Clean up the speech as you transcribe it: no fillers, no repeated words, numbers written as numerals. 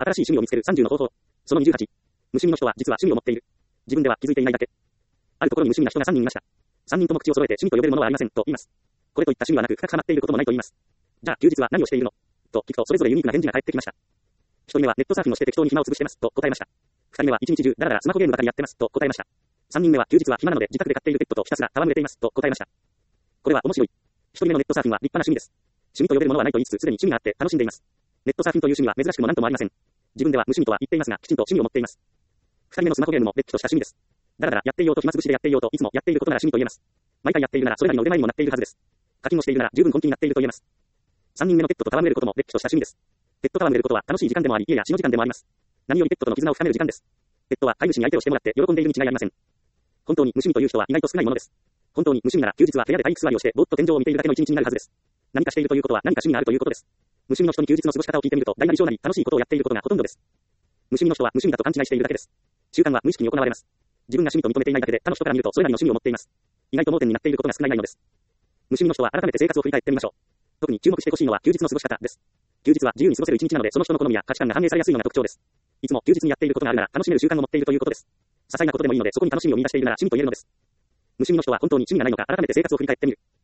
新しい趣味を見つける30の方法。その28。無趣味の人は実は趣味を持っている。自分では気づいていないだけ。あるところに無趣味な人が3人いました。3人とも口を揃えて趣味と呼べるものはありませんと言います。これといった趣味はなく深くハマっていることもないと言います。じゃあ休日は何をしているのと聞くとそれぞれユニークな返事が返ってきました。1人目はネットサーフィンをして適当に暇を潰してますと答えました。2人目は1日中だらだらスマホゲームばかりやってますと答えました。3人目は休日は暇なので自宅で飼っているペットとひたすら戯れていますと答えました。これは面白い。1人目のネットサーフィンは立派な趣味です。趣味と呼べるものはないと言いつつすでに趣味があって楽しんでいます。ネットサーフィンという趣味は珍しくも何ともありません。自分では無趣味とは言っていますがきちんと趣味を持っています。2人目のスマホゲームもれっきとした趣味です。だらだらやっていようと暇つぶしでやっていようといつもやっていることなら趣味と言えます。毎回やっているならそれなりの腕前にもなっているはずです。課金をしているなら十分本気になっていると言えます。3人目のペットと戯れることもれっきとした趣味です。ペットと戯れることは楽しい時間でもあり、家や死の時間でもあります。何よりペットとの絆を深める時間です。ペットは飼い主に相手をしてもらって喜んでいるに違いありません。本当に無趣味という人は意外と少ないものです。本当に無趣味なら休日は部屋で体育座りをしてぼーっと天井を見ているだけの一日になるはずです。何かしているということは何か趣味があるということです。無趣味の人に休日の過ごし方を聞いてみると大なり小なり楽しいことをやっていることがほとんどです。無趣味の人は無趣味だと勘違いしているだけです。習慣は無意識に行われます。自分が趣味と認めていないだけで他の人から見るとそれなりの趣味を持っています。意外と盲点になっていることが少ないのです。無趣味の人は改めて生活を振り返ってみましょう。特に注目してほしいのは休日の過ごし方です。休日は自由に過ごせる一日なのでその人の好みや価値観が反映されやすいのが特徴です。いつも休日にやっていることがあるなら楽しめる習慣を持っているということです。些細なことでもいいのでそこに楽しみを見出しているなら趣味と言えるのです。無趣味の人は本当に趣味がないのか改めて生活を振り返ってみる。